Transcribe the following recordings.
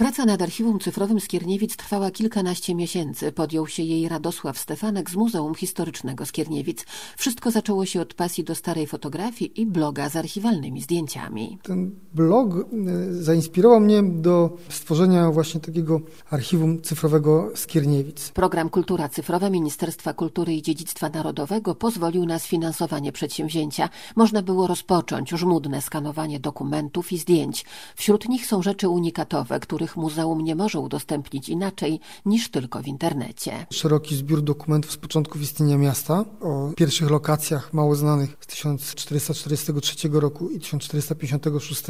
Praca nad archiwum cyfrowym Skierniewic trwała kilkanaście miesięcy. Podjął się jej Radosław Stefanek z Muzeum Historycznego Skierniewic. Wszystko zaczęło się od pasji do starej fotografii i bloga z archiwalnymi zdjęciami. Ten blog zainspirował mnie do stworzenia właśnie takiego archiwum cyfrowego Skierniewic. Program Kultura Cyfrowa Ministerstwa Kultury i Dziedzictwa Narodowego pozwolił na sfinansowanie przedsięwzięcia. Można było rozpocząć żmudne skanowanie dokumentów i zdjęć. Wśród nich są rzeczy unikatowe, których muzeum nie może udostępnić inaczej niż tylko w internecie. Szeroki zbiór dokumentów z początków istnienia miasta o pierwszych lokacjach mało znanych z 1443 roku i 1456.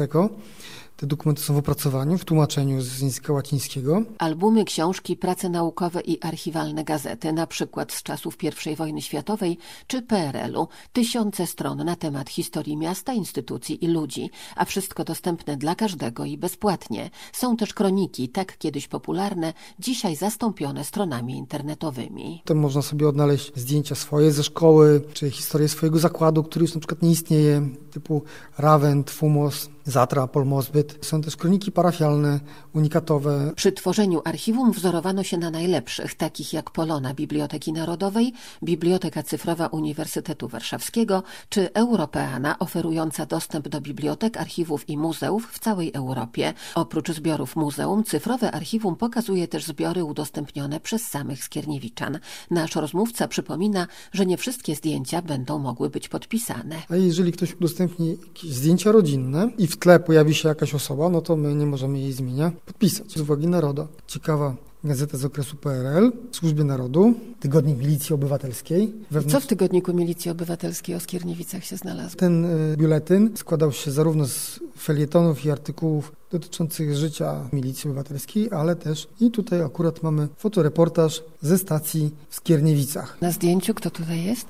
Te dokumenty są w opracowaniu, w tłumaczeniu z języka łacińskiego. Albumy, książki, prace naukowe i archiwalne gazety, na przykład z czasów I wojny światowej czy PRL-u. Tysiące stron na temat historii miasta, instytucji i ludzi, a wszystko dostępne dla każdego i bezpłatnie. Są też kroniki, tak kiedyś popularne, dzisiaj zastąpione stronami internetowymi. Tam można sobie odnaleźć zdjęcia swoje ze szkoły, czy historię swojego zakładu, który już na przykład nie istnieje, typu Rawent, Fumos, Zatra, Polmozbyt. Są też kroniki parafialne, unikatowe. Przy tworzeniu archiwum wzorowano się na najlepszych, takich jak Polona Biblioteki Narodowej, Biblioteka Cyfrowa Uniwersytetu Warszawskiego czy Europeana, oferująca dostęp do bibliotek, archiwów i muzeów w całej Europie. Oprócz zbiorów muzeum, cyfrowe archiwum pokazuje też zbiory udostępnione przez samych Skierniewiczan. Nasz rozmówca przypomina, że nie wszystkie zdjęcia będą mogły być podpisane. A jeżeli ktoś udostępni jakieś zdjęcia rodzinne i w tle pojawi się jakaś osoba, no to my nie możemy jej z imienia podpisać. Z uwagi narodu. Ciekawa gazeta z okresu PRL, Służbie Narodu, Tygodnik Milicji Obywatelskiej. Co w Tygodniku Milicji Obywatelskiej o Skierniewicach się znalazło? Ten biuletyn składał się zarówno z felietonów i artykułów dotyczących życia Milicji Obywatelskiej, ale też i tutaj akurat mamy fotoreportaż ze stacji w Skierniewicach. Na zdjęciu kto tutaj jest?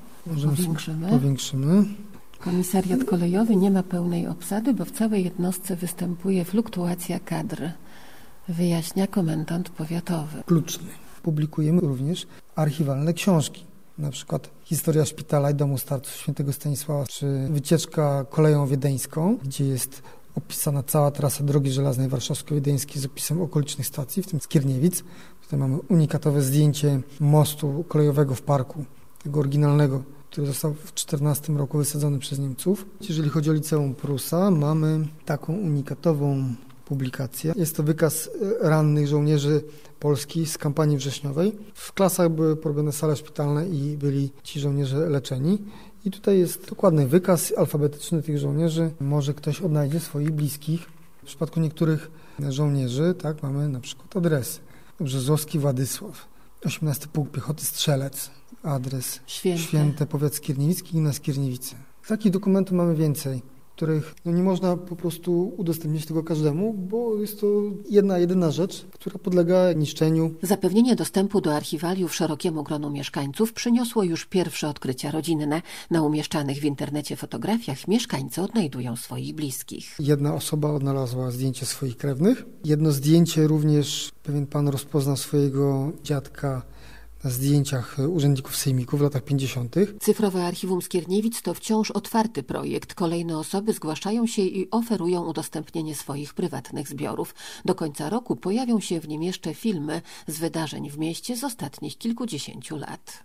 Powiększymy. Komisariat kolejowy nie ma pełnej obsady, bo w całej jednostce występuje fluktuacja kadr, wyjaśnia komendant powiatowy. Kluczny. Publikujemy również archiwalne książki, na przykład Historia szpitala i domu starców świętego Stanisława, czy Wycieczka koleją wiedeńską, gdzie jest opisana cała trasa drogi żelaznej warszawsko-wiedeńskiej z opisem okolicznych stacji, w tym Skierniewic. Tutaj mamy unikatowe zdjęcie mostu kolejowego w parku, tego oryginalnego, który został w 1914 roku wysadzony przez Niemców. Jeżeli chodzi o Liceum Prusa, mamy taką unikatową publikację. Jest to wykaz rannych żołnierzy Polski z kampanii wrześniowej. W klasach były porobione sale szpitalne i byli ci żołnierze leczeni. I tutaj jest dokładny wykaz alfabetyczny tych żołnierzy. Może ktoś odnajdzie swoich bliskich. W przypadku niektórych żołnierzy, tak, mamy na przykład adresy. Brzezowski Władysław, 18 Pułk Piechoty Strzelec. Adres Święte, powiat skierniewicki i na Skierniewice. Takich dokumentów mamy więcej, których nie można po prostu udostępnić tego każdemu, bo jest to jedyna rzecz, która podlega niszczeniu. Zapewnienie dostępu do archiwaliów szerokiemu gronu mieszkańców przyniosło już pierwsze odkrycia rodzinne. Na umieszczanych w internecie fotografiach mieszkańcy odnajdują swoich bliskich. Jedna osoba odnalazła zdjęcie swoich krewnych. Jedno zdjęcie również pewien pan rozpoznał swojego dziadka na zdjęciach urzędników sejmiku w latach 50. Cyfrowe Archiwum Skierniewic to wciąż otwarty projekt. Kolejne osoby zgłaszają się i oferują udostępnienie swoich prywatnych zbiorów. Do końca roku pojawią się w nim jeszcze filmy z wydarzeń w mieście z ostatnich kilkudziesięciu lat.